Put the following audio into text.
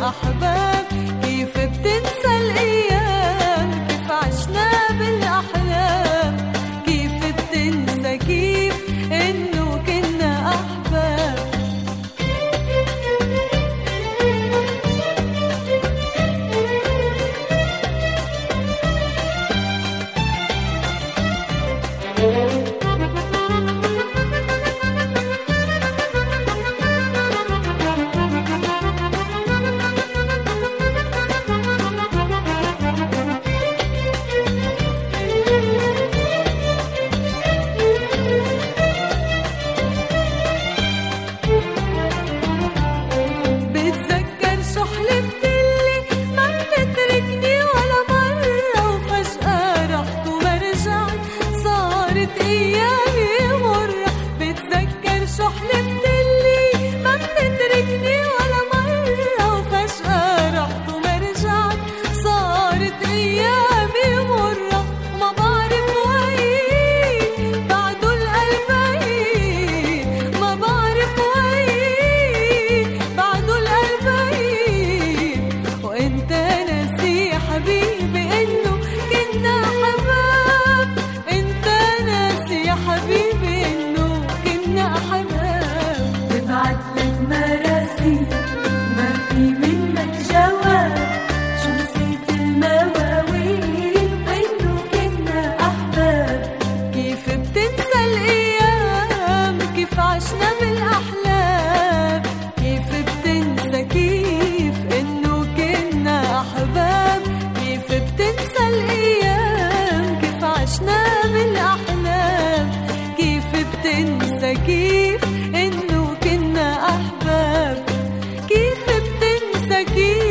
أحباب، كيف بتنسى الأيام، كيف عشنا بالأحلام، كيف بتنسى كيف إنه كنا أحباب. بتذكر شو حلفتلي ما بتتركني ولا مرة، وفجأة رحت وما رجعت صارت أيامي مرة. بتذكر شو حلفتلي ما بتتركني ولا مرة، وفجأة رحت وما رجعت صارت أيامي مرة. وما بعرف وين بعده القلبين، ما بعرف وين بعده القلبين، وانت ناسي يا حبيبي انه كنا احباب. انت ناسي يا حبيبي انه كنا احباب. ببعتلك مراسيل ما في منك جواب، شو نسيت المواويل وانه كنا احباب. كيف بتنسى الايام، كيف عشنا بالاحلام، كيف بتنسى كيف انه كنا احباب. كيف بتنسى الايام، كيف عشنا بالاحلام، كيف بتنسى كيف انه كنا احباب. كيف بتنسى كيف